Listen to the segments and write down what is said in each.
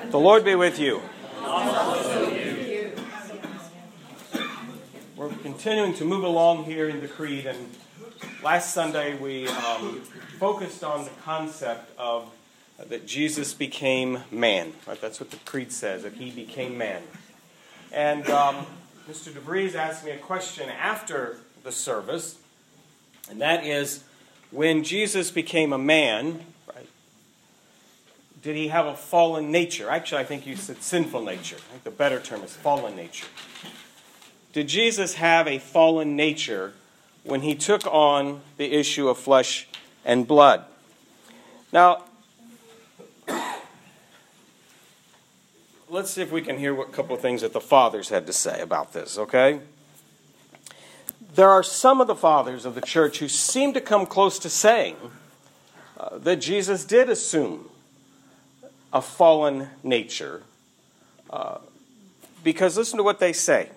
The Lord be with you. We're continuing to move along here in the Creed, and last Sunday we focused on the concept of that Jesus became man. Right? That's what the Creed says, that he became man. And Mr. DeVries asked me a question after the service, and that is, when Jesus became a man, right, did he have a fallen nature? Actually, I think you said sinful nature. I think the better term is fallen nature. Did Jesus have a fallen nature when he took on the issue of flesh and blood? Now, let's see if we can hear what couple of things that the fathers had to say about this, okay? There are some of the fathers of the church who seem to come close to saying that Jesus did assume a fallen nature. Because listen to what they say.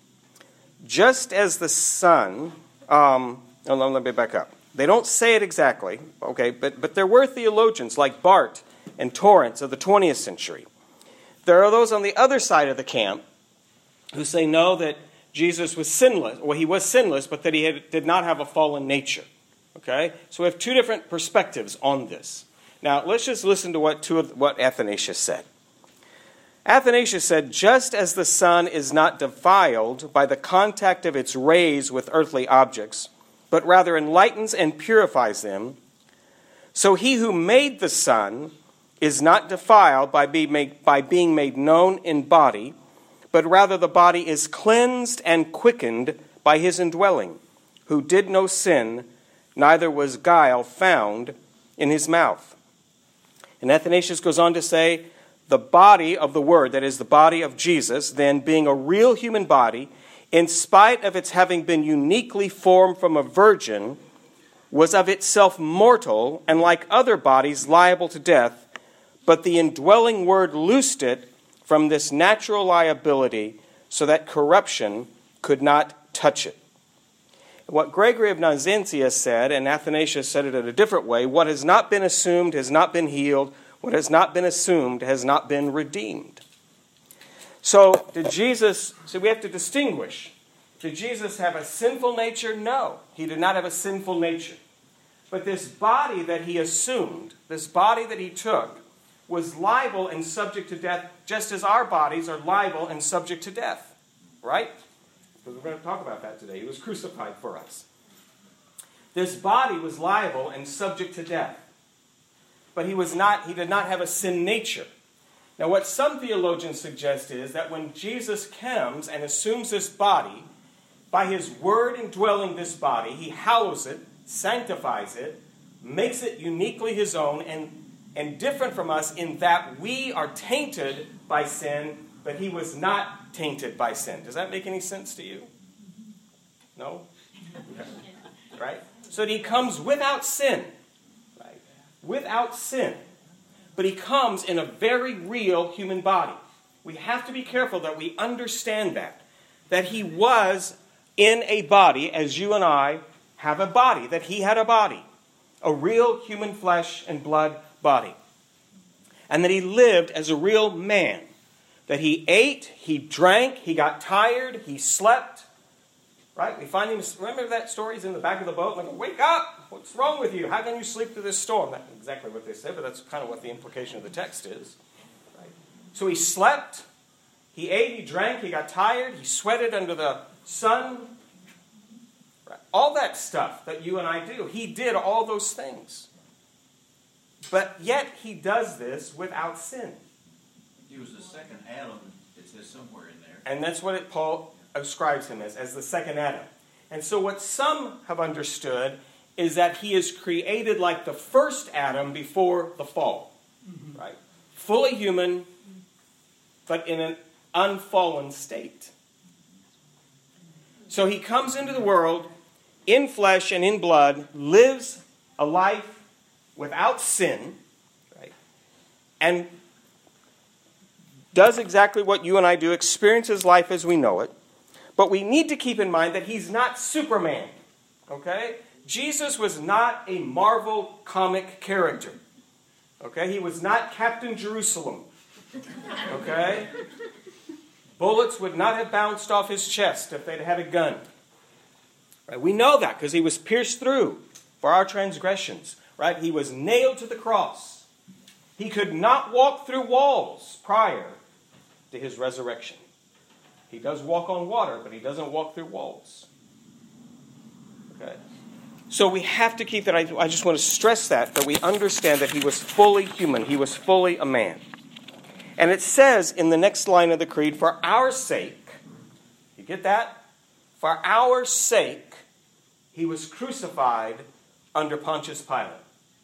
Just as the Son... let me back up. They don't say it exactly, okay, but there were theologians like Barth and Torrance of the 20th century. There are those on the other side of the camp who say no, that Jesus was sinless. Well, he was sinless, but that he did not have a fallen nature. Okay? So we have two different perspectives on this. Now, let's just listen to what Athanasius said. Athanasius said, just as the sun is not defiled by the contact of its rays with earthly objects, but rather enlightens and purifies them, so he who made the sun is not defiled by being made known in body, but rather the body is cleansed and quickened by his indwelling, who did no sin, neither was guile found in his mouth. And Athanasius goes on to say, the body of the Word, that is the body of Jesus, then being a real human body, in spite of its having been uniquely formed from a virgin, was of itself mortal and like other bodies liable to death, but the indwelling Word loosed it from this natural liability so that corruption could not touch it. What Gregory of Nazianzus said, and Athanasius said it in a different way, what has not been assumed has not been healed, what has not been assumed has not been redeemed. So we have to distinguish. Did Jesus have a sinful nature? No, he did not have a sinful nature. But this body that he assumed, this body that he took, was liable and subject to death, just as our bodies are liable and subject to death. Right? Because we're going to talk about that today. He was crucified for us. This body was liable and subject to death. But he did not have a sin nature. Now, what some theologians suggest is that when Jesus comes and assumes this body, by his word indwelling this body, he hallows it, sanctifies it, makes it uniquely his own, and different from us in that we are tainted by sin, but he was not tainted by sin. Does that make any sense to you? No? Okay. Right? So that he comes without sin. Right? Without sin. But he comes in a very real human body. We have to be careful that we understand that he was in a body, as you and I have a body, that he had a body, a real human flesh and blood body. And that he lived as a real man. That he ate, he drank, he got tired, he slept. Right? We find him, remember that story? He's in the back of the boat, like, wake up! What's wrong with you? How can you sleep through this storm? That's exactly what they said, but that's kind of what the implication of the text is. Right? So he slept, he ate, he drank, he got tired, he sweated under the sun. Right? All that stuff that you and I do. He did all those things. But yet he does this without sin. He was the second Adam, it says somewhere in there. And that's what Paul ascribes him as the second Adam. And so what some have understood is that he is created like the first Adam before the fall. Mm-hmm. Right? Fully human, but in an unfallen state. So he comes into the world in flesh and in blood, lives a life without sin, right? And does exactly what you and I do, experiences life as we know it. But we need to keep in mind that he's not Superman, okay? Jesus was not a Marvel comic character, okay? He was not Captain Jerusalem, Okay? Bullets would not have bounced off his chest if they'd had a gun. Right? We know that because he was pierced through for our transgressions. Right? He was nailed to the cross. He could not walk through walls prior to his resurrection. He does walk on water, but he doesn't walk through walls. Okay? So we have to keep that. I just want to stress that we understand that he was fully human. He was fully a man. And it says in the next line of the creed, for our sake, you get that? For our sake, he was crucified under Pontius Pilate.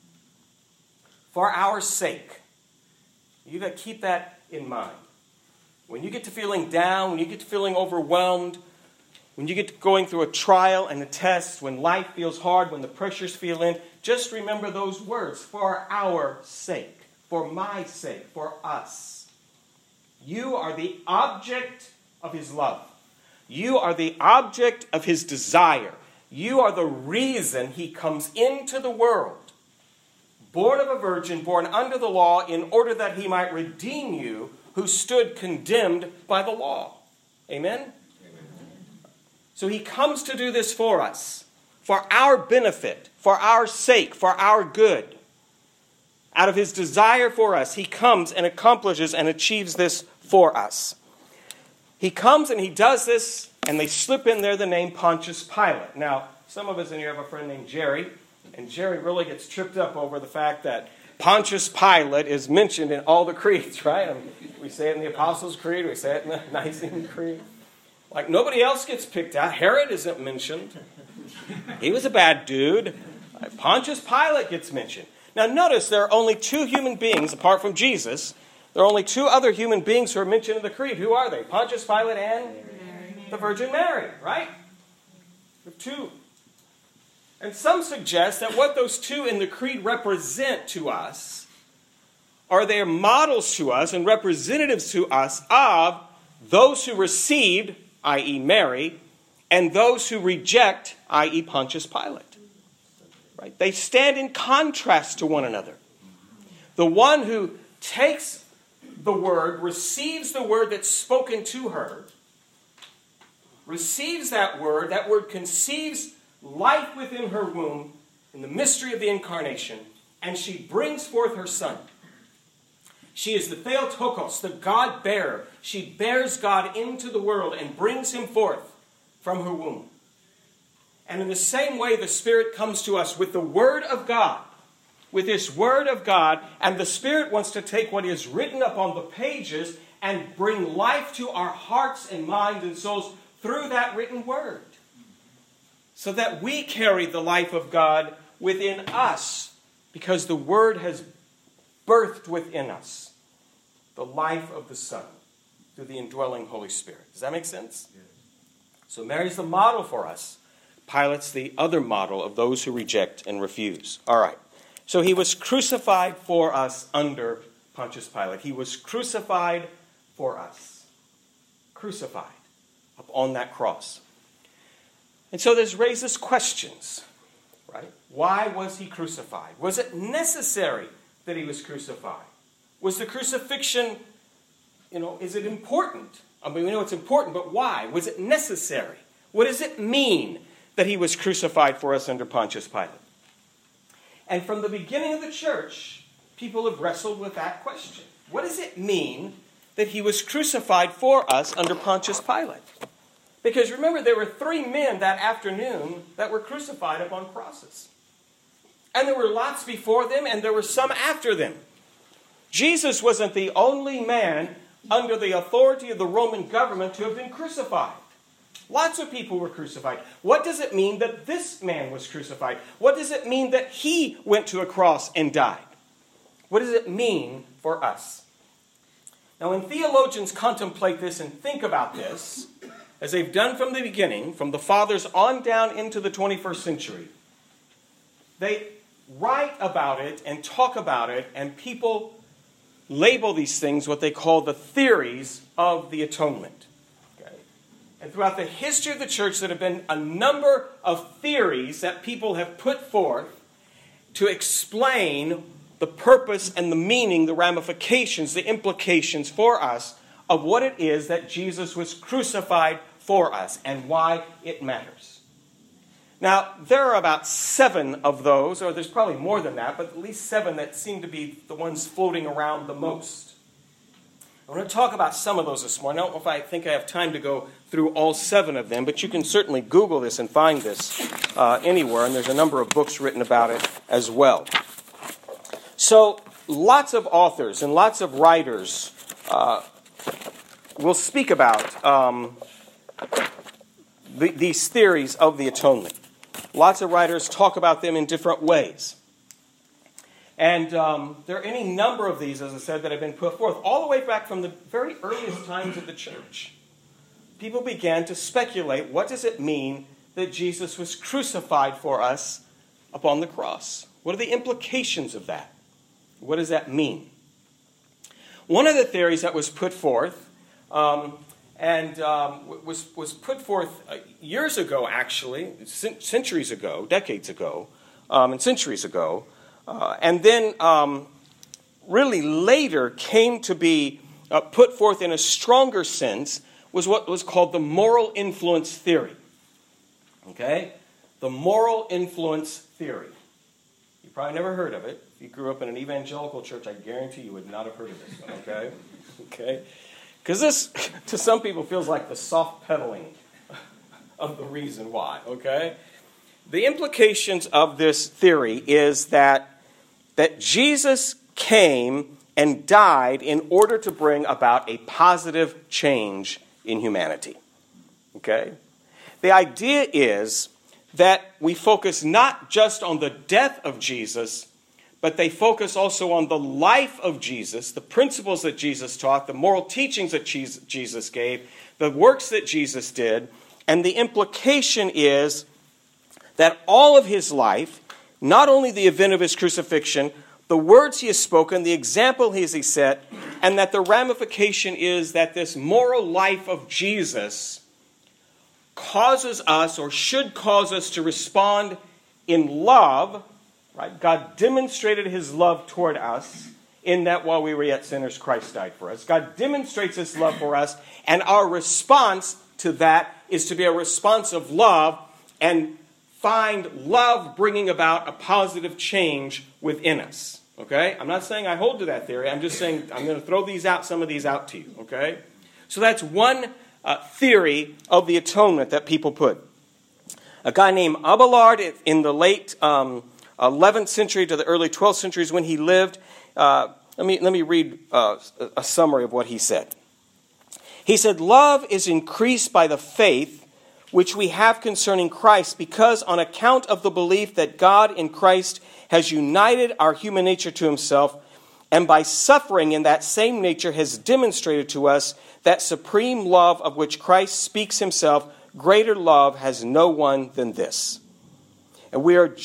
For our sake. You've got to keep that in mind. When you get to feeling down, when you get to feeling overwhelmed, when you get to going through a trial and a test, when life feels hard, when the pressures feel in, just remember those words, for our sake, for my sake, for us. You are the object of his love. You are the object of his desire. You are the reason he comes into the world, born of a virgin, born under the law, in order that he might redeem you who stood condemned by the law. Amen? So he comes to do this for us, for our benefit, for our sake, for our good. Out of his desire for us, he comes and accomplishes and achieves this for us. He comes and he does this, and they slip in there the name Pontius Pilate. Now, some of us in here have a friend named Jerry, and Jerry really gets tripped up over the fact that Pontius Pilate is mentioned in all the creeds, right? I mean, we say it in the Apostles' Creed, we say it in the Nicene Creed. Like nobody else gets picked out. Herod isn't mentioned. He was a bad dude. Pontius Pilate gets mentioned. Now notice there are only two human beings, apart from Jesus. There are only two other human beings who are mentioned in the creed. Who are they? Pontius Pilate and the Virgin Mary, right? The two. And some suggest that what those two in the creed represent to us are their models to us and representatives to us of those who received, i.e. Mary, and those who reject, i.e. Pontius Pilate. Right? They stand in contrast to one another. The one who takes the word, receives the word that's spoken to her, receives that word conceives life within her womb in the mystery of the incarnation, and she brings forth her son. She is the Theotokos, the God-bearer. She bears God into the world and brings him forth from her womb. And in the same way, the Spirit comes to us with the Word of God, with this Word of God, and the Spirit wants to take what is written up on the pages and bring life to our hearts and minds and souls through that written Word, so that we carry the life of God within us, because the Word has birthed within us the life of the Son through the indwelling Holy Spirit. Does that make sense? Yes. So Mary's the model for us. Pilate's the other model of those who reject and refuse. All right. So he was crucified for us under Pontius Pilate. He was crucified for us. Crucified up on that cross. And so this raises questions, right? Why was he crucified? Was it necessary that he was crucified? Was the crucifixion, is it important? I mean, we know it's important, but why? Was it necessary? What does it mean that he was crucified for us under Pontius Pilate? And from the beginning of the church, people have wrestled with that question. What does it mean that he was crucified for us under Pontius Pilate? Because remember, there were 3 men that afternoon that were crucified upon crosses. And there were lots before them, and there were some after them. Jesus wasn't the only man under the authority of the Roman government to have been crucified. Lots of people were crucified. What does it mean that this man was crucified? What does it mean that he went to a cross and died? What does it mean for us? Now, when theologians contemplate this and think about this, as they've done from the beginning, from the fathers on down into the 21st century, they write about it and talk about it, and people label these things what they call the theories of the atonement. Okay? And throughout the history of the church, there have been a number of theories that people have put forth to explain the purpose and the meaning, the ramifications, the implications for us of what it is that Jesus was crucified for us and why it matters. Now, there are about 7 of those, or there's probably more than that, but at least 7 that seem to be the ones floating around the most. I want to talk about some of those this morning. I don't know if I think I have time to go through all 7 of them, but you can certainly Google this and find this anywhere, and there's a number of books written about it as well. So, lots of authors and lots of writers will speak about these theories of the atonement. Lots of writers talk about them in different ways. And there are any number of these, as I said, that have been put forth, all the way back from the very earliest times of the church. People began to speculate, what does it mean that Jesus was crucified for us upon the cross? What are the implications of that? What does that mean? One of the theories that was put forth, was put forth years ago, actually, centuries ago, decades ago, and centuries ago, and then really later came to be put forth in a stronger sense, was what was called the moral influence theory. Okay? The moral influence theory. You probably never heard of it. If you grew up in an evangelical church, I guarantee you would not have heard of this one, okay? Okay? Because this, to some people, feels like the soft pedaling of the reason why, okay? The implications of this theory is that Jesus came and died in order to bring about a positive change in humanity, okay? The idea is that we focus not just on the death of Jesus, but they focus also on the life of Jesus, the principles that Jesus taught, the moral teachings that Jesus gave, the works that Jesus did, and the implication is that all of his life, not only the event of his crucifixion, the words he has spoken, the example he has set, and that the ramification is that this moral life of Jesus causes us, or should cause us, to respond in love. Right? God demonstrated his love toward us in that while we were yet sinners, Christ died for us. God demonstrates his love for us, and our response to that is to be a response of love and find love bringing about a positive change within us. Okay? I'm not saying I hold to that theory. I'm just saying I'm going to throw some of these out to you. Okay? So that's one theory of the atonement that people put. A guy named Abelard in the late 11th century to the early 12th centuries when he lived. Let me read a summary of what he said. He said, "Love is increased by the faith which we have concerning Christ, because on account of the belief that God in Christ has united our human nature to himself, and by suffering in that same nature has demonstrated to us that supreme love of which Christ speaks himself, greater love has no one than this. And we are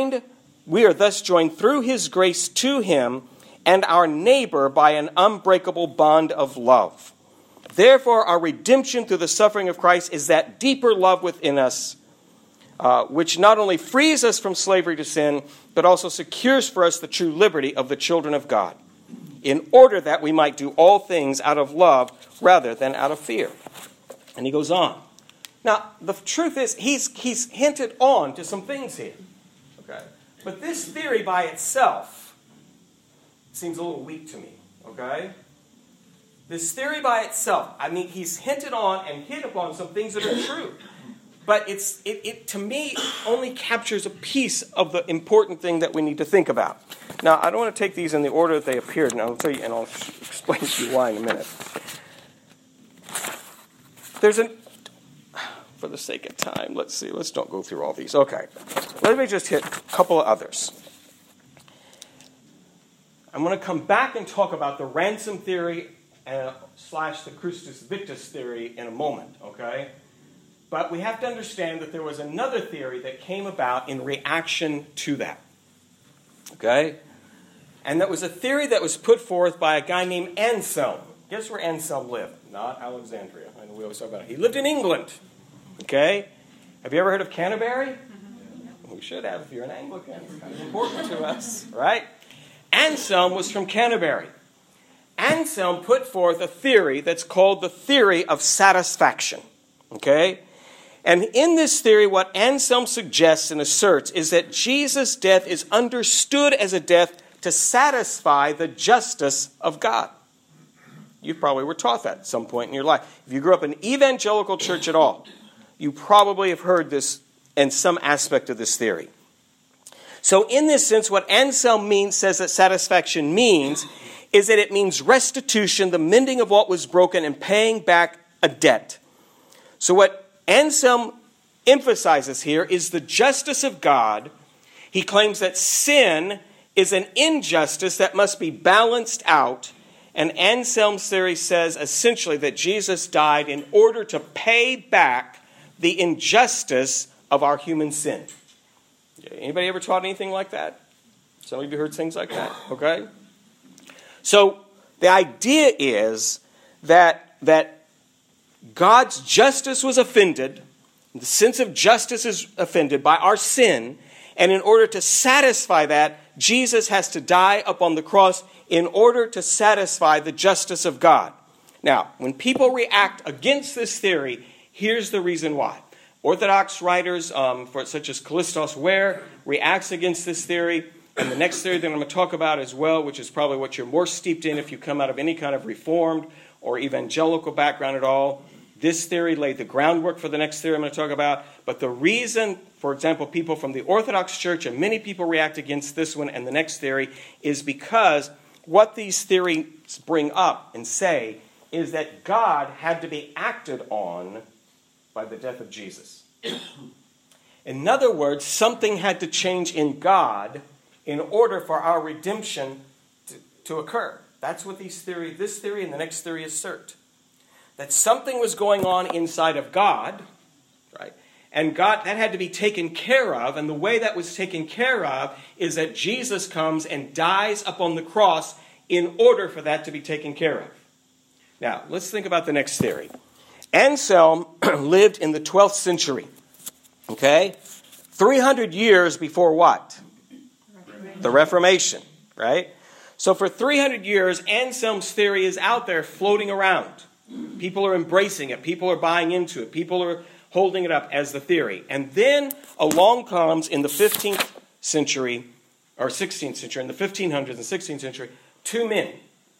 thus joined through his grace to him and our neighbor by an unbreakable bond of love. Therefore, our redemption through the suffering of Christ is that deeper love within us, which not only frees us from slavery to sin, but also secures for us the true liberty of the children of God, in order that we might do all things out of love rather than out of fear." And he goes on. Now, the truth is, he's hinted on to some things here. Okay? But this theory by itself seems a little weak to me. Okay? This theory by itself, I mean, he's hinted on and hit upon some things that are true. But it to me only captures a piece of the important thing that we need to think about. Now, I don't want to take these in the order that they appeared, and I'll tell you, and I'll explain to you why in a minute. For the sake of time, let's don't go through all these. Okay, let me just hit a couple of others. I'm going to come back and talk about the ransom theory slash the Christus Victus theory in a moment, okay? But we have to understand that there was another theory that came about in reaction to that, okay? And that was a theory that was put forth by a guy named Anselm. Guess where Anselm lived? Not Alexandria. I know we always talk about it. He lived in England, okay? Have you ever heard of Canterbury? We should have if you're an Anglican. It's kind of important to us, right? Anselm was from Canterbury. Anselm put forth a theory that's called the theory of satisfaction. Okay? And in this theory, what Anselm suggests and asserts is that Jesus' death is understood as a death to satisfy the justice of God. You probably were taught that at some point in your life. If you grew up in evangelical church at all, you probably have heard this in some aspect of this theory. So in this sense, what Anselm says that satisfaction means is that it means restitution, the mending of what was broken, and paying back a debt. So what Anselm emphasizes here is the justice of God. He claims that sin is an injustice that must be balanced out. And Anselm's theory says essentially that Jesus died in order to pay back the injustice of our human sin. Anybody ever taught anything like that? Some of you heard things like that, okay? So the idea is that God's justice was offended, the sense of justice is offended by our sin, and in order to satisfy that, Jesus has to die upon the cross in order to satisfy the justice of God. Now, when people react against this theory, here's the reason why. Orthodox writers, such as Kallistos Ware, reacts against this theory. And the next theory that I'm going to talk about as well, which is probably what you're more steeped in if you come out of any kind of Reformed or evangelical background at all. This theory laid the groundwork for the next theory I'm going to talk about. But the reason, for example, people from the Orthodox Church and many people react against this one and the next theory is because what these theories bring up and say is that God had to be acted on by the death of Jesus. In other words, something had to change in God in order for our redemption to occur. That's what this theory and the next theory assert. That something was going on inside of God, right? And God, that had to be taken care of. And the way that was taken care of is that Jesus comes and dies upon the cross in order for that to be taken care of. Now, let's think about the next theory. Anselm lived in the 12th century. Okay? 300 years before what? The Reformation, right? So for 300 years, Anselm's theory is out there floating around. People are embracing it. People are buying into it. People are holding it up as the theory. And then along comes in the 15th century, or 16th century, in the 1500s and 16th century, two men.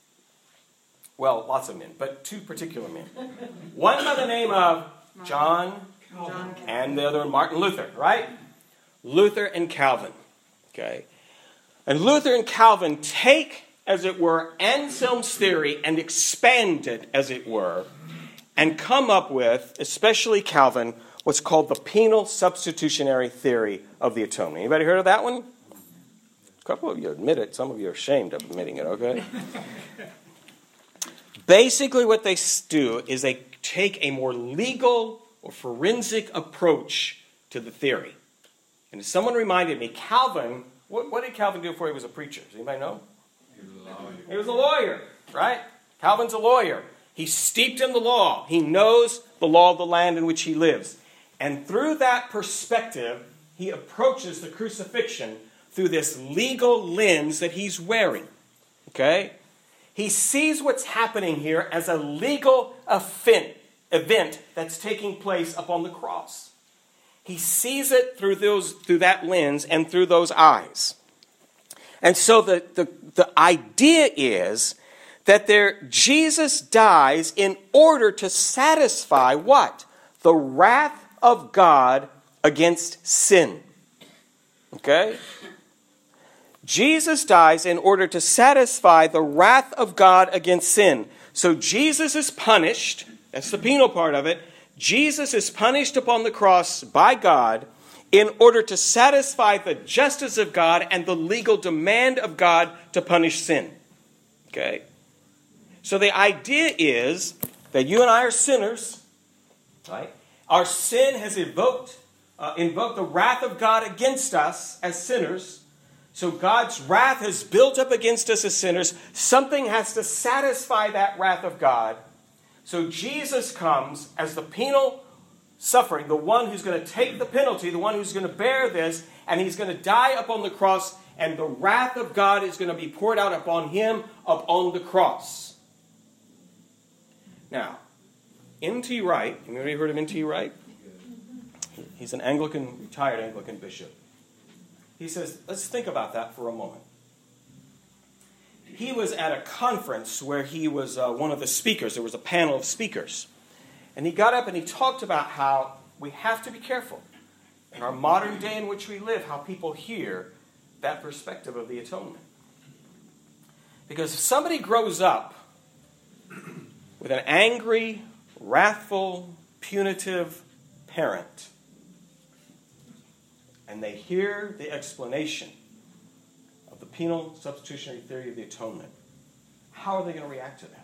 Well, lots of men, but two particular men. One by the name of John and the other Martin Luther, right? Luther and Calvin, okay? And Luther and Calvin take, as it were, Anselm's theory and expand it, as it were, and come up with, especially Calvin, what's called the penal substitutionary theory of the atonement. Anybody heard of that one? A couple of you admit it. Some of you are ashamed of admitting it, okay? Basically what they do is they take a more legal or forensic approach to the theory. And someone reminded me, Calvin, what did Calvin do before he was a preacher? Does anybody know? He was a lawyer, right? Calvin's a lawyer. He's steeped in the law. He knows the law of the land in which he lives. And through that perspective, he approaches the crucifixion through this legal lens that he's wearing. Okay? He sees what's happening here as a legal event that's taking place upon the cross. He sees it through that lens and through those eyes. And so the idea is that Jesus dies in order to satisfy what? The wrath of God against sin. Okay? Jesus dies in order to satisfy the wrath of God against sin. So Jesus is punished. That's the penal part of it. Jesus is punished upon the cross by God in order to satisfy the justice of God and the legal demand of God to punish sin. Okay? So the idea is that you and I are sinners, right? Our sin has invoked the wrath of God against us as sinners. So God's wrath has built up against us as sinners. Something has to satisfy that wrath of God. So Jesus comes as the penal suffering, the one who's going to take the penalty, the one who's going to bear this, and he's going to die upon the cross, and the wrath of God is going to be poured out upon him upon the cross. Now, N.T. Wright, anybody heard of N.T. Wright? He's an retired Anglican bishop. He says, let's think about that for a moment. He was at a conference where he was one of the speakers. There was a panel of speakers. And he got up and he talked about how we have to be careful in our modern day in which we live, how people hear that perspective of the atonement. Because if somebody grows up with an angry, wrathful, punitive parent, and they hear the explanation of the penal substitutionary theory of the atonement, how are they going to react to that?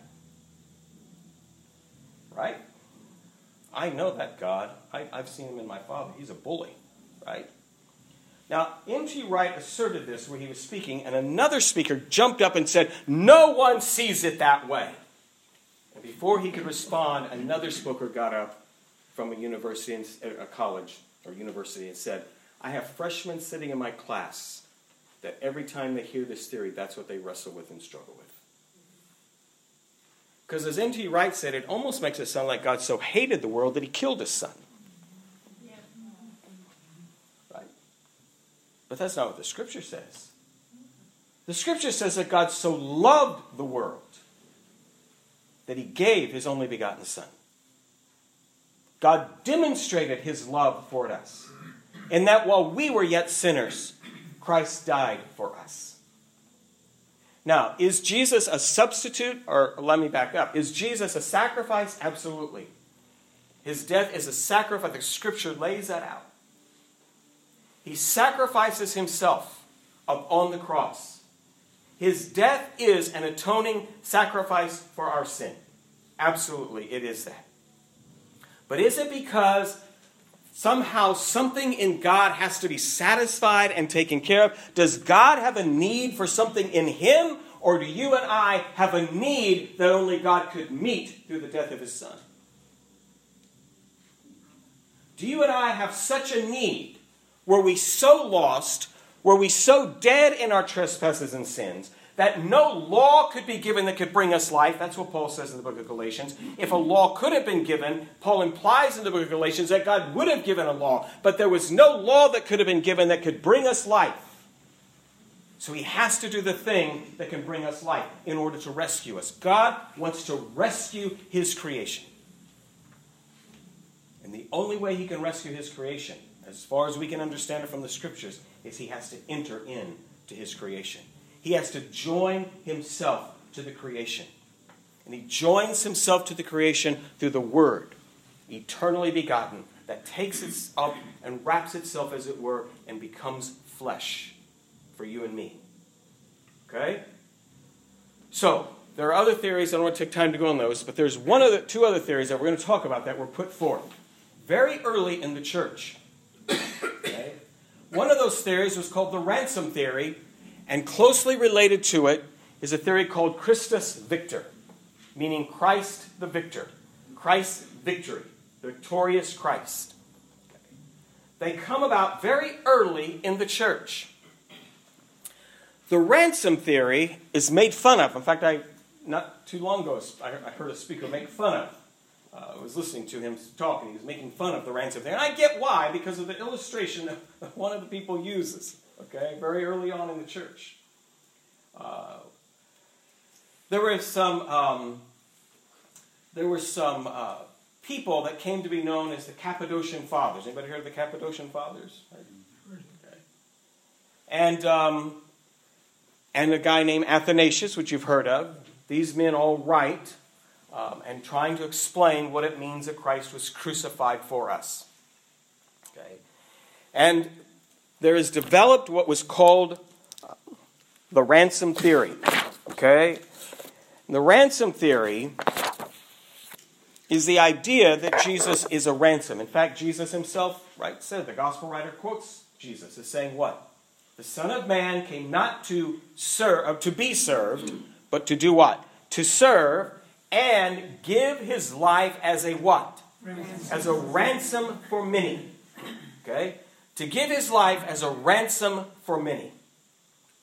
Right? I know that God. I've seen him in my father. He's a bully, right? Now, N.T. Wright asserted this where he was speaking, and another speaker jumped up and said, no one sees it that way. And before he could respond, another speaker got up from a university, a college or university, and said, I have freshmen sitting in my class that every time they hear this theory, that's what they wrestle with and struggle with. Because as N.T. Wright said, it almost makes it sound like God so hated the world that he killed his son. Right? But that's not what the Scripture says. The Scripture says that God so loved the world that he gave his only begotten Son. God demonstrated his love for us, in that while we were yet sinners, Christ died for us. Now, is Jesus a substitute? Or let me back up. Is Jesus a sacrifice? Absolutely. His death is a sacrifice. The Scripture lays that out. He sacrifices himself on the cross. His death is an atoning sacrifice for our sin. Absolutely, it is that. But is it because somehow something in God has to be satisfied and taken care of? Does God have a need for something in him? Or do you and I have a need that only God could meet through the death of his Son? Do you and I have such a need? Were we so lost? Were we so dead in our trespasses and sins that no law could be given that could bring us life? That's what Paul says in the book of Galatians. If a law could have been given, Paul implies in the book of Galatians that God would have given a law. But there was no law that could have been given that could bring us life. So he has to do the thing that can bring us life in order to rescue us. God wants to rescue his creation. And the only way he can rescue his creation, as far as we can understand it from the Scriptures, is he has to enter into his creation. He has to join himself to the creation. And he joins himself to the creation through the Word, eternally begotten, that takes it up and wraps itself, as it were, and becomes flesh for you and me. Okay? So, there are other theories. I don't want to take time to go on those, but there's two other theories that we're going to talk about that were put forth very early in the church. Okay? One of those theories was called the ransom theory, and closely related to it is a theory called Christus Victor, meaning Christ the victor. Christ's victory, the victorious Christ. Okay. They come about very early in the church. The ransom theory is made fun of. In fact, not too long ago, I heard a speaker make fun of. I was listening to him talk, and he was making fun of the ransom theory. And I get why, because of the illustration that one of the people uses. Okay, very early on in the church. There were some people that came to be known as the Cappadocian Fathers. Anybody heard of the Cappadocian Fathers? Okay. And a guy named Athanasius, which you've heard of. These men all write and trying to explain what it means that Christ was crucified for us. Okay, and there is developed what was called the ransom theory. Okay? And the ransom theory is the idea that Jesus is a ransom. In fact, Jesus himself said, the gospel writer quotes Jesus as saying what? The Son of Man came not to be served, but to do what? To serve and give his life as a what? Ransom. As a ransom for many. Okay? To give his life as a ransom for many.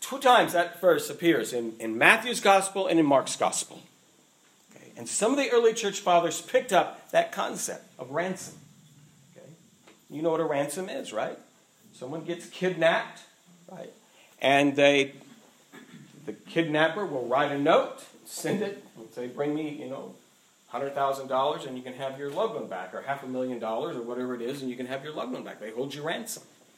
Two times that verse appears in Matthew's gospel and in Mark's gospel. Okay? And some of the early church fathers picked up that concept of ransom. Okay? You know what a ransom is, right? Someone gets kidnapped, right? And the kidnapper will write a note, send it, and say, bring me, $100,000 and you can have your loved one back, or $500,000 or whatever it is, and you can have your loved one back. They hold you ransom.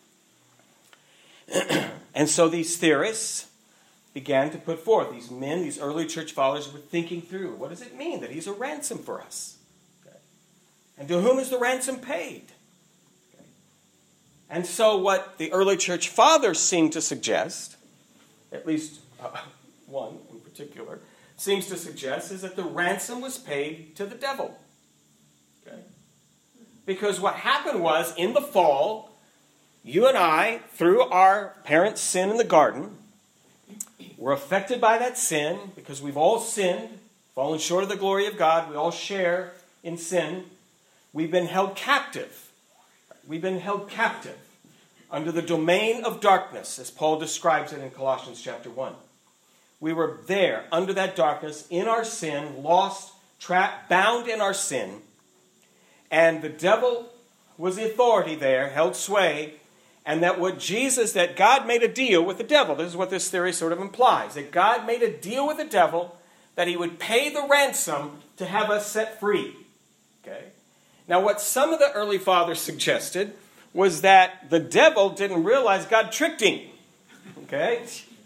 And so these theorists began to put forth, these men, these early church fathers were thinking through, what does it mean that he's a ransom for us? Okay. And to whom is the ransom paid? Okay. And so what the early church fathers seem to suggest, at least one in particular, seems to suggest is that the ransom was paid to the devil. Okay? Because what happened was, in the fall, you and I, through our parents' sin in the garden, were affected by that sin because we've all sinned, fallen short of the glory of God. We all share in sin. We've been held captive. We've been held captive under the domain of darkness, as Paul describes it in Colossians chapter 1. We were there, under that darkness, in our sin, lost, trapped, bound in our sin. And the devil was the authority there, held sway. And that God made a deal with the devil. This is what this theory sort of implies. That God made a deal with the devil that he would pay the ransom to have us set free. Okay? Now, what some of the early fathers suggested was that the devil didn't realize God tricked him. Okay?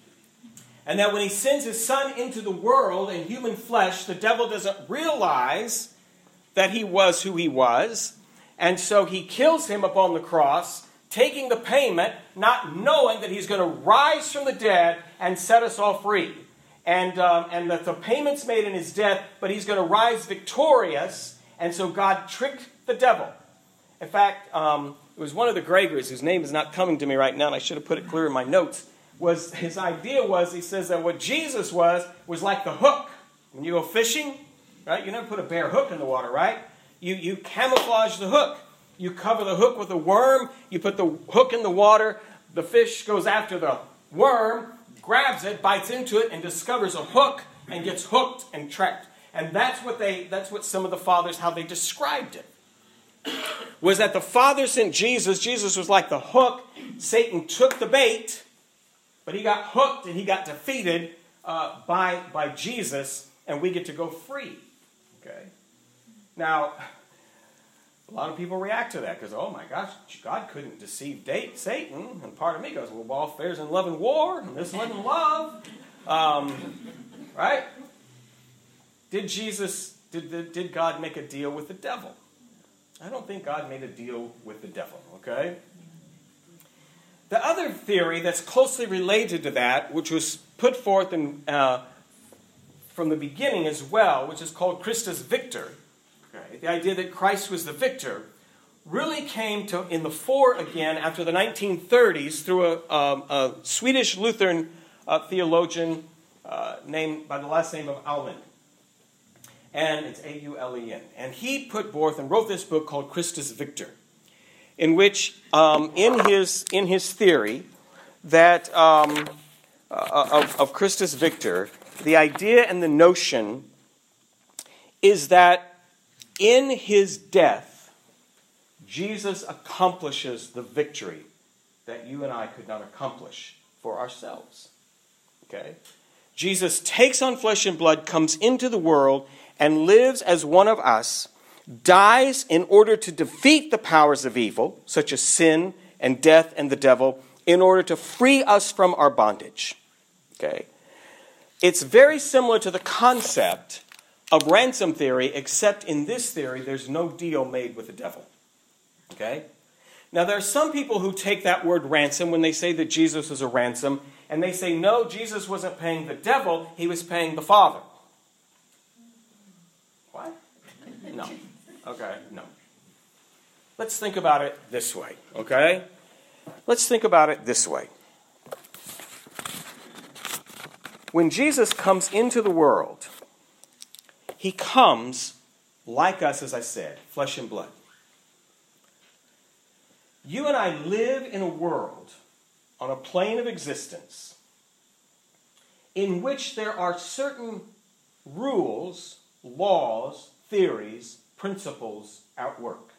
And that when he sends his son into the world in human flesh, the devil doesn't realize that he was who he was. And so he kills him upon the cross, taking the payment, not knowing that he's going to rise from the dead and set us all free. And that the payment's made in his death, but he's going to rise victorious. And so God tricked the devil. In fact, it was one of the Gregors, whose name is not coming to me right now, and I should have put it clear in my notes, his idea was, he says that what Jesus was like the hook. When you go fishing, right, you never put a bare hook in the water, right? You camouflage the hook. You cover the hook with a worm. You put the hook in the water. The fish goes after the worm, grabs it, bites into it, and discovers a hook and gets hooked and trapped. And that's what some of the fathers, how they described it. Was that the Father sent Jesus. Jesus was like the hook. Satan took the bait, but he got hooked and he got defeated by Jesus, and we get to go free. Okay. Now, a lot of people react to that because, oh my gosh, God couldn't deceive Satan. And part of me goes, well, all fair's in love and war, and this wasn't love. Right? Did God make a deal with the devil? I don't think God made a deal with the devil, okay? The other theory that's closely related to that, which was put forth from the beginning as well, which is called Christus Victor, okay? The idea that Christ was the victor, really came in the fore again after the 1930s through a Swedish Lutheran theologian named by the last name of Aulén. And it's Aulén. And he put forth and wrote this book called Christus Victor, in which, in his theory that of Christus Victor, the idea and the notion is that in his death, Jesus accomplishes the victory that you and I could not accomplish for ourselves. Okay? Jesus takes on flesh and blood, comes into the world, and lives as one of us, dies in order to defeat the powers of evil, such as sin and death and the devil, in order to free us from our bondage. Okay? It's very similar to the concept of ransom theory, except in this theory, there's no deal made with the devil. Okay? Now, there are some people who take that word ransom when they say that Jesus is a ransom, and they say, no, Jesus wasn't paying the devil, he was paying the Father. What? No. Okay, no. Let's think about it this way, okay? Let's think about it this way. When Jesus comes into the world, he comes like us, as I said, flesh and blood. You and I live in a world, on a plane of existence, in which there are certain rules, laws, theories, principles at work.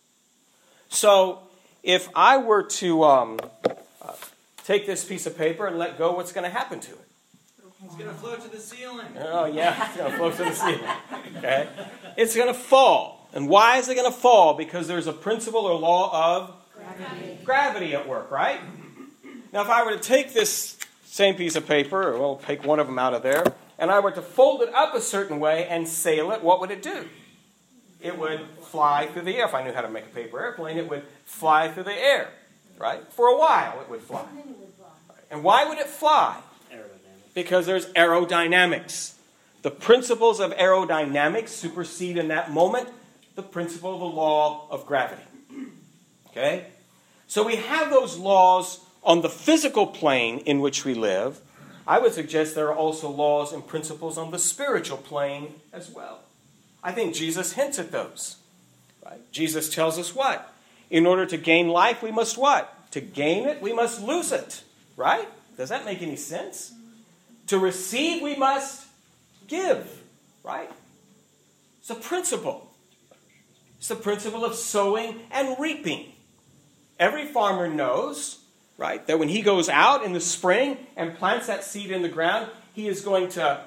So, if I were to take this piece of paper and let go, what's going to happen to it? It's going to float to the ceiling. Oh, yeah, it's going to float to the ceiling. Okay? It's going to fall. And why is it going to fall? Because there's a principle or law of gravity at work, right? Now, if I were to take this same piece of paper, or we'll take one of them out of there, and I were to fold it up a certain way and sail it, what would it do? It would fly through the air. If I knew how to make a paper airplane, it would fly through the air, right? For a while, it would fly. And why would it fly? Because there's aerodynamics. The principles of aerodynamics supersede in that moment the principle of the law of gravity. Okay? So we have those laws on the physical plane in which we live. I would suggest there are also laws and principles on the spiritual plane as well. I think Jesus hints at those. Right? Jesus tells us what? In order to gain life, we must what? To gain it, we must lose it. Right? Does that make any sense? To receive, we must give. Right? It's a principle. It's the principle of sowing and reaping. Every farmer knows, right, that when he goes out in the spring and plants that seed in the ground, he's going to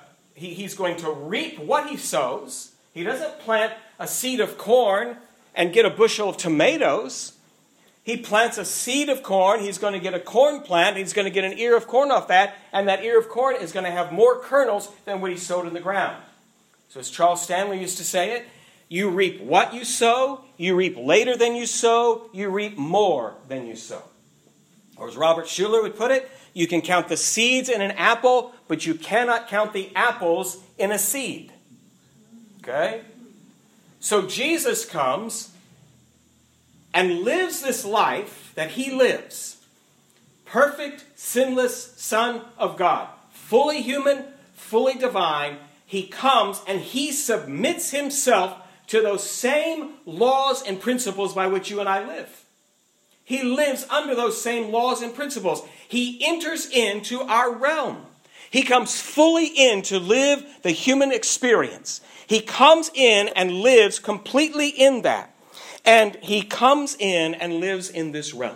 reap what he sows. He doesn't plant a seed of corn and get a bushel of tomatoes. He plants a seed of corn. He's going to get a corn plant. He's going to get an ear of corn off that, and that ear of corn is going to have more kernels than what he sowed in the ground. So as Charles Stanley used to say it, you reap what you sow, you reap later than you sow, you reap more than you sow. Or as Robert Schuller would put it, you can count the seeds in an apple, but you cannot count the apples in a seed. Okay? So Jesus comes and lives this life that he lives. Perfect, sinless Son of God. Fully human, fully divine. He comes and he submits himself to those same laws and principles by which you and I live. He lives under those same laws and principles. He enters into our realm. He comes fully in to live the human experience. He comes in and lives completely in that. And he comes in and lives in this realm.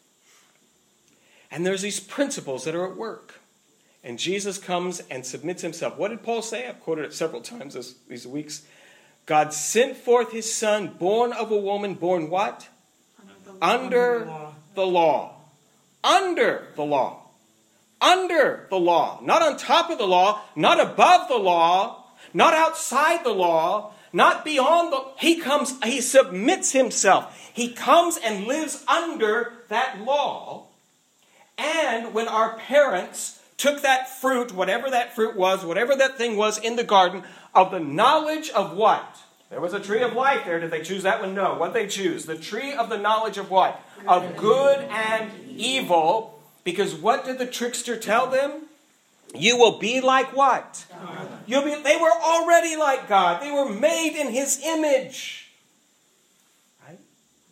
And there's these principles that are at work. And Jesus comes and submits himself. What did Paul say? I've quoted it several times these weeks. God sent forth his Son, born of a woman, born what? Under the law. Under the law. Under the law. Not on top of the law, not above the law, not outside the law, not beyond the... He submits himself. He comes and lives under that law. And when our parents took that fruit, whatever that fruit was, whatever that thing was in the garden, of the knowledge of what? There was a tree of life there. Did they choose that one? No. What did they choose? The tree of the knowledge of what? Of good and evil. Because what did the trickster tell them? You will be like what? They were already like God. They were made in his image. Right?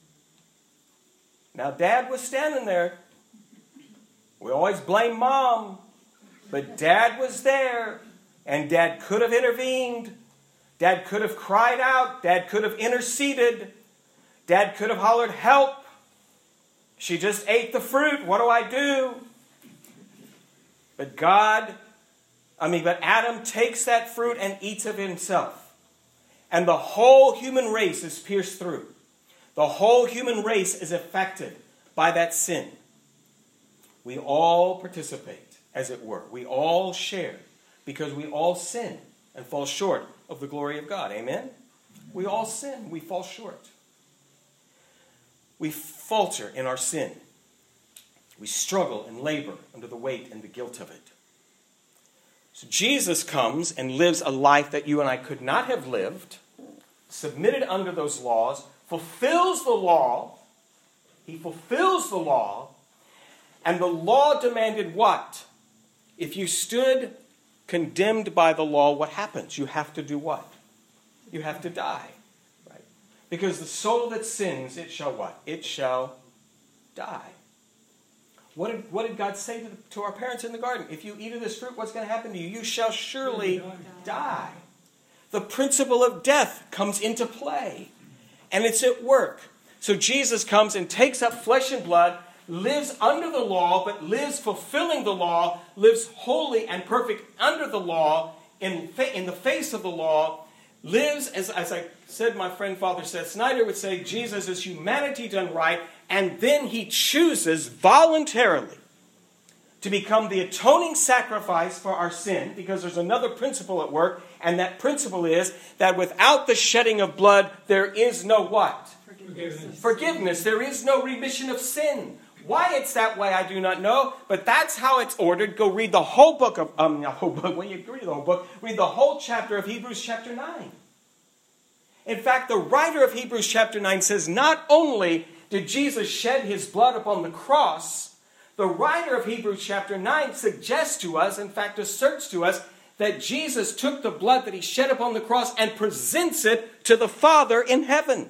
Now, Dad was standing there. We always blame Mom. But Dad was there. And Dad could have intervened. Dad could have cried out. Dad could have interceded. Dad could have hollered, help. She just ate the fruit. What do I do? But Adam takes that fruit and eats of himself. And the whole human race is pierced through. The whole human race is affected by that sin. We all participate, as it were. We all share, because we all sin and fall short of the glory of God. Amen? We all sin. We fall short. We falter in our sin. We struggle and labor under the weight and the guilt of it. So Jesus comes and lives a life that you and I could not have lived, submitted under those laws, fulfills the law. He fulfills the law. And the law demanded what? If you stood condemned by the law, what happens? You have to do what? You have to die. Right? Because the soul that sins, it shall what? It shall die. What did God say to our parents in the garden? If you eat of this fruit, what's going to happen to you? You shall surely die. The principle of death comes into play. And it's at work. So Jesus comes and takes up flesh and blood, lives under the law, but lives fulfilling the law, lives holy and perfect under the law, in the face of the law, lives, as I said, my friend Father Seth Snyder would say, Jesus is humanity done right, and then he chooses voluntarily to become the atoning sacrifice for our sin, because there's another principle at work, and that principle is that without the shedding of blood, there is no what? Forgiveness. There is no remission of sin. Why it's that way, I do not know, but that's how it's ordered. Go read the whole book of, when you read the whole book, read the whole chapter of Hebrews chapter 9. In fact, the writer of Hebrews chapter 9 says not only did Jesus shed his blood upon the cross, the writer of Hebrews chapter 9 suggests to us, in fact asserts to us, that Jesus took the blood that he shed upon the cross and presents it to the Father in heaven.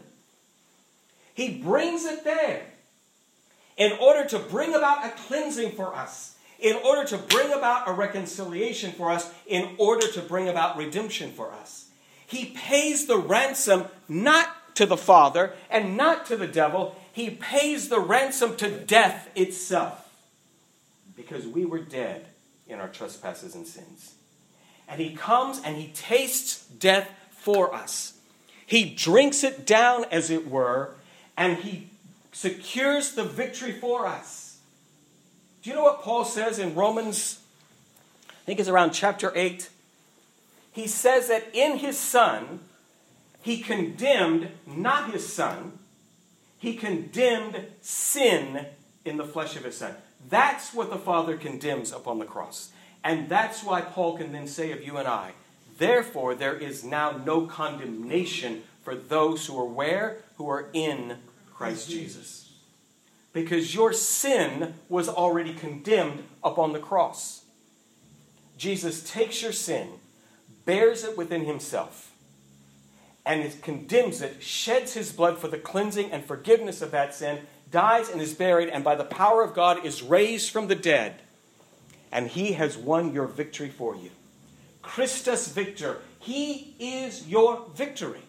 He brings it there in order to bring about a cleansing for us, in order to bring about a reconciliation for us, in order to bring about redemption for us. He pays the ransom not to the Father and not to the devil. He pays the ransom to death itself, because we were dead in our trespasses and sins. And he comes and he tastes death for us. He drinks it down, as it were, and he secures the victory for us. Do you know what Paul says in Romans, I think it's around chapter 8? He says that in his Son, he condemned not his Son, he condemned sin in the flesh of his Son. That's what the Father condemns upon the cross. And that's why Paul can then say of you and I, therefore there is now no condemnation for those who are where? Who are in Christ Jesus. Because your sin was already condemned upon the cross. Jesus takes your sin, bears it within himself, and condemns it, sheds his blood for the cleansing and forgiveness of that sin, dies and is buried, and by the power of God is raised from the dead. And he has won your victory for you. Christus Victor. He is your victory.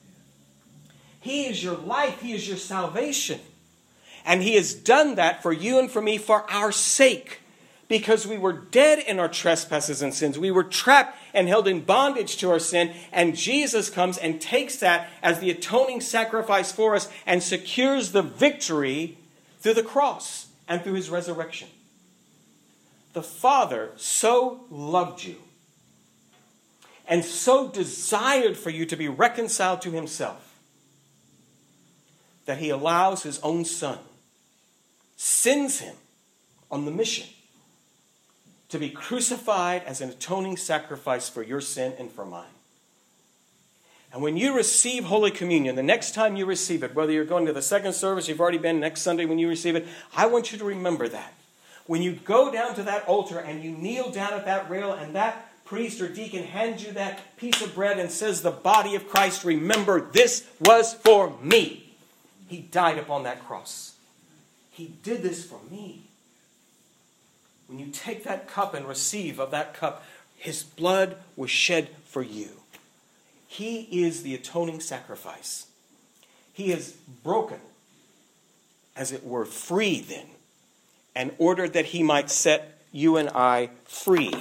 He is your life. He is your salvation. And he has done that for you and for me for our sake. Because we were dead in our trespasses and sins. We were trapped and held in bondage to our sin. And Jesus comes and takes that as the atoning sacrifice for us and secures the victory through the cross and through his resurrection. The Father so loved you and so desired for you to be reconciled to himself that he allows his own Son, sends him on the mission to be crucified as an atoning sacrifice for your sin and for mine. And when you receive Holy Communion, the next time you receive it, whether you're going to the second service, you've already been next Sunday when you receive it, I want you to remember that. When you go down to that altar and you kneel down at that rail and that priest or deacon hands you that piece of bread and says, the body of Christ, remember, this was for me. He died upon that cross. He did this for me. When you take that cup and receive of that cup, his blood was shed for you. He is the atoning sacrifice. He is broken, as it were, free then, and ordered that he might set you and I free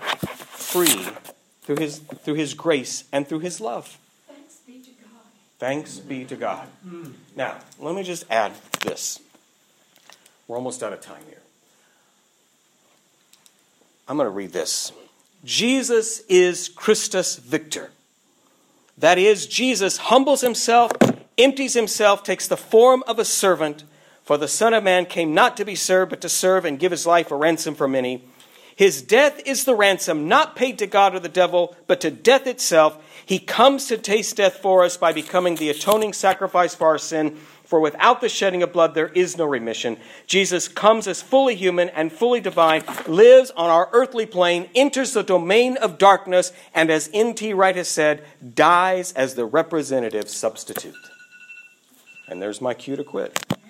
through his grace and through his love. Thanks be to God. Thanks be to God. Now, let me just add this. We're almost out of time here. I'm going to read this. Jesus is Christus Victor. That is, Jesus humbles himself, empties himself, takes the form of a servant. For the Son of Man came not to be served, but to serve and give his life a ransom for many. His death is the ransom, not paid to God or the devil, but to death itself. He comes to taste death for us by becoming the atoning sacrifice for our sin. For without the shedding of blood, there is no remission. Jesus comes as fully human and fully divine, lives on our earthly plane, enters the domain of darkness, and as N.T. Wright has said, dies as the representative substitute. And there's my cue to quit.